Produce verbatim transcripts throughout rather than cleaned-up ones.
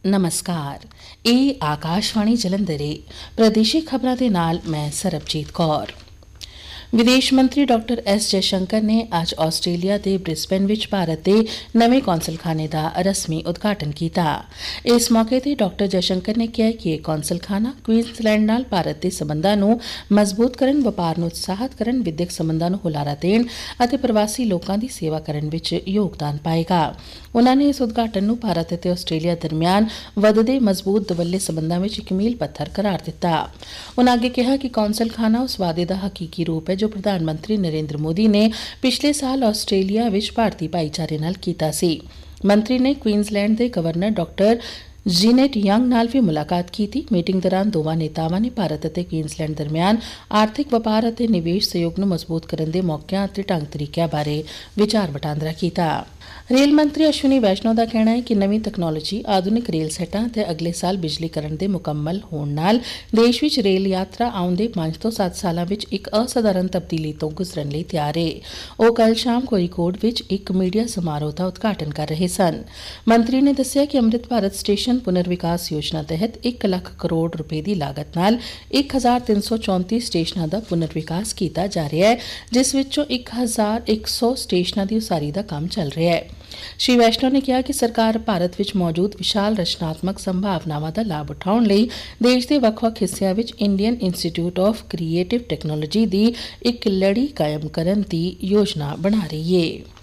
नमस्कार, ਇਹ आकाशवाणी जलंधर है। प्रादेशिक खबरों के नाल मैं सरबजीत कौर। विदेश मंत्री डॉक्टर एस जयशंकर ने अज आस्ट्रेलिया के ब्रिस्बेन विच भारत के नवे कौंसलखाने का रस्मी उद्घाटन किया। इस मौके पर डॉक्टर जयशंकर ने कहा कि यह कौंसलखाना क्वींसलैंड नाल भारत के संबंधों को मजबूत करन, व्यापार को उत्साहित करन, विद्यक संबंधों को हुलारा देण अते प्रवासी लोगों की सेवा करन विच योगदान पाएगा। उन्होंने इस उद्घाटन को भारत और आस्ट्रेलिया दरमियान वधदे मजबूत दवल्ले संबंधों में एक मील पत्थर करार दिता। उन्होंने अगे कहा कि कौंसलखाना उस वादे का हकीकी रूप है जो प्रधानमंत्री नरेंद्र मोदी ने पिछले साल आस्ट्रेलिया विच भारतीय भाईचारे नाल कीता सी। मंत्री ने क्वींसलैंड के गवर्नर डॉक्टर जीनेट यंग नाल भी मुलाकात की थी। मीटिंग दौरान दोवां नेतावां ने भारत और क्वींसलैंड दरमियान आर्थिक व्यापार और निवेश सहयोग को मजबूत करने के मौकों और ढंग तरीकों बारे विचार वटांदरा किया। रेल मंत्री अश्विनी वैष्णव का कहना है कि नवी तकनोलॉजी, आधुनिक रेल सैटां ते अगले साल बिजलीकरण के मुकम्मल होने नाल देश विच रेल यात्रा आउंदे पांच तो सत्त सालां विच एक असाधारण तब्दीली तो गुजरन लई तैयार है। वो कल शाम कोईकोड विच एक मीडिया समारोह का उद्घाटन कर रहे सन। मंत्री ने दस्सिया कि अमृत भारत स्टेशन पुनर्विकास योजना तहत एक लाख करोड़ रुपए की लागत नाल एक हजार तीन सौ चौंती स्टेशनों का पुनर्विकास किया जा रहा है, जिस विचों एक हजार एक सौ स्टेशनों की उसारी का काम चल रहा है। श्री वैष्णव ने कहा कि सरकार भारत विच मौजूद विशाल रचनात्मक संभावनावां दा लाभ उठाउण लई देश के वख-वख हिस्सियां विच Indian institute of creative technology दी एक लड़ी कायम करन दी योजना बना रही है।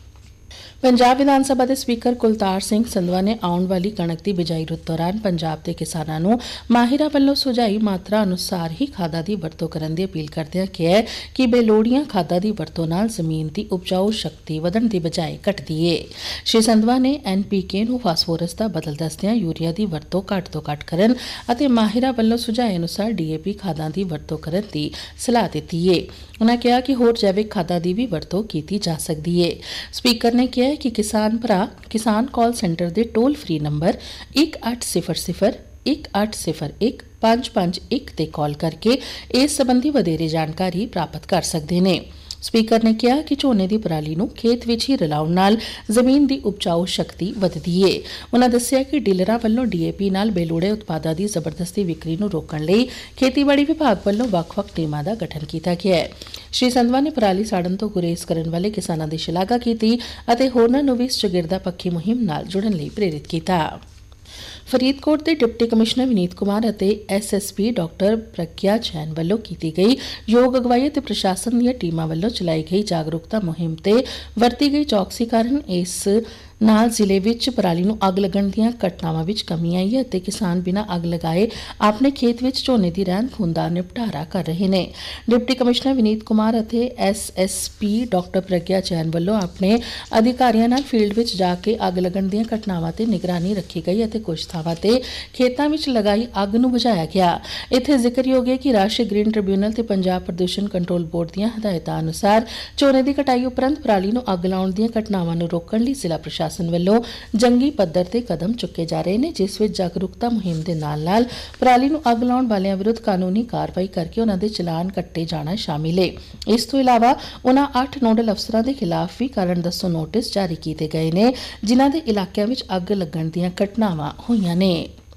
पंजाब विधानसभा के स्पीकर कुलतार सिंह संधवा ने आउण वाली कणक की बिजाई रुत दौरान पंजाब के किसानों को माहिरा वालों सुझाई मात्रा अनुसार ही खादा की वरतों करने की अपील करदਿਆਂ कहा कि बेलोड़ियां खादा की वरतों नाल जमीन की उपजाऊ शक्ति वधण की बजाय घटती है। श्री संधवा ने एन पी के नूं फास्फोरस का बदल दसदिਆਂ यूरिया की वरतों घट तो घट करन अते माहिरा वालों सुझाए अनुसार डी ए पी खादा की वरतों करने की सलाह दी है। उन्होंने कहा कि होर जैविक खादा की भी वरतों की जा सकती है। स्पीकर ने कहा कि किसान भरा किसान कॉल सेंटर के टोल फ्री नंबर एक अठ सिफर सिफर एक अठ सिफर एक पांच पांच एक ते कॉल करके इस संबंधी वधेरे जानकारी प्राप्त कर सकते हैं। स्पीकर ने कहा कि झोने की पराली नूं खेत विच ही रलाउण नाल जमीन की उपजाऊ शक्ति वधदी है। उन्होंने दस्सिया कि डीलरां वल्लों डी ए पी नाल बेलोड़े उत्पादां की जबरदस्ती विक्री नूं रोकण लई खेतीबाड़ी विभाग वल्लों वख-वख टीमां दा गठन किया गया है। श्री संधवा ने पराली साड़न तो गुरेज करने वाले किसानों की शलाघा की अते होरनां नूं भी इस चौगिरदा पक्खी मुहिम नाल जुड़न लई प्रेरित किया। फरीदकोट के डिप्टी कमिश्नर विनीत कुमार अते S S P doctor Pragya Jain वल्लों की गई योग अगवाई अते प्रशासन दी टीमां वल्लों चलाई गई जागरूकता मुहिम ते वरती गई चौकसी कारण इस नाल जिले विच पराली नूं अग लगण दीआं घटनावां विच कमी आई है अते किसान बिना अग लगाए अपने खेत विच झोने दी रहंद खूंहद दा निपटारा कर रहे ने। डिप्टी कमिश्नर विनीत कुमार अते S S P doctor Pragya Jain वल्लों अपने अधिकारियों नाल फील्ड विच जाके अग लगण दीआं घटनावां ते निगरानी रखी गई अते कुछ थावां ते खेतां विच लगाई अग नूं बुझाया गया। इत्थे जिक्रयोग है कि राष्ट्रीय ग्रीन ट्रिब्यूनल ते पंजाब प्रदूषण कंट्रोल बोर्ड दीआं हदायतां अनुसार झोने दी कटाई उपरंत पराली नूं अग लाउण दीआं घटनावां नूं रोकण लई जिला प्रशासन वल्लों जंगी पद्धर ते कदम चुके जा रहे हैं, जिस विच जागरूकता मुहिम दे नाल नाल पराली नूं अग लाउण वालियां विरुद्ध कानूनी कार्रवाई करके उन्हां दे चलान कट्टे जाना शामिल है। इस तो इलावा उन्हां अठ नोडल अफसरां दे खिलाफ भी कारण दस्सो नोटिस जारी किए गए ने जिन्हां दे इलाकिਆਂ विच अग लगण दीआं घटनावां होईयां ने।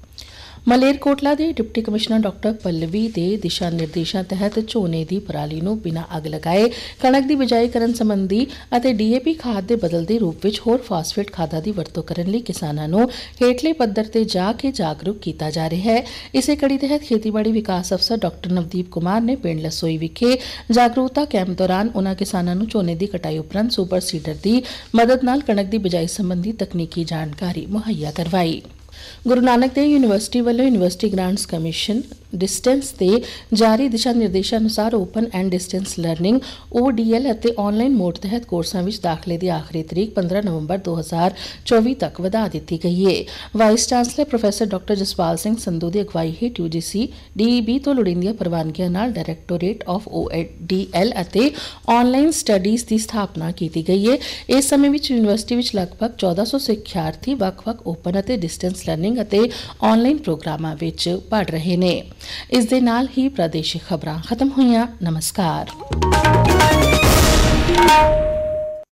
मलेरकोटला के डिप्टी कमिश्नर डॉक्टर पल्लवी के दिशा निर्देशों तहत झोने की पराली नूं बिना अग लगाए कणक की बिजाई करन संबंधी अते डी ए पी खाद के बदलते रूप में होर फास्फेट खादा की वरतों करने लई किसानां नूं हेठले पद्धर ते जाके जागरूक किया जा रहा है। इसे कड़ी तहत खेतीबाड़ी विकास अफसर डॉक्टर नवदीप कुमार ने पिंड लसोई विखे जागरूकता कैंप दौरान उन्हां किसानां नूं झोने की कटाई उपरंत सुपर सीडर की मदद नाल कणक की बिजाई संबंधी तकनीकी जानकारी मुहैया करवाई। गुरु नानक देव यूनिवर्सिटी वालों यूनिवर्सिटी ग्रांट्स कमीशन डिस्टेंस ते जारी दिशा निर्देशानुसार open and distance learning O D L अते ऑनलाइन मोड तहत कोर्सां विच दाखले की आखिरी तरीक पंद्रह नवंबर दो हज़ार चौबीस तक वधा दी गई है। Vice chancellor professor doctor Jaspal Singh Sandhu की अगवाई हेठ U G C D E B तो लोड़ींदियां प्रवानगियां नाल directorate of O D L अते ऑनलाइन स्टडीज़ की स्थापना की गई है। इस समय विच यूनिवर्सिटी विच लगभग चौदह सौ सिक्ख्यार्थी वख-वख ओपन अते डिस्टेंस लर्निंग अते ऑनलाइन प्रोग्रामां विच पढ़ रहे ने। इस दे नाल ही प्रादेशिक खबरां खत्म हुईयां। नमस्कार।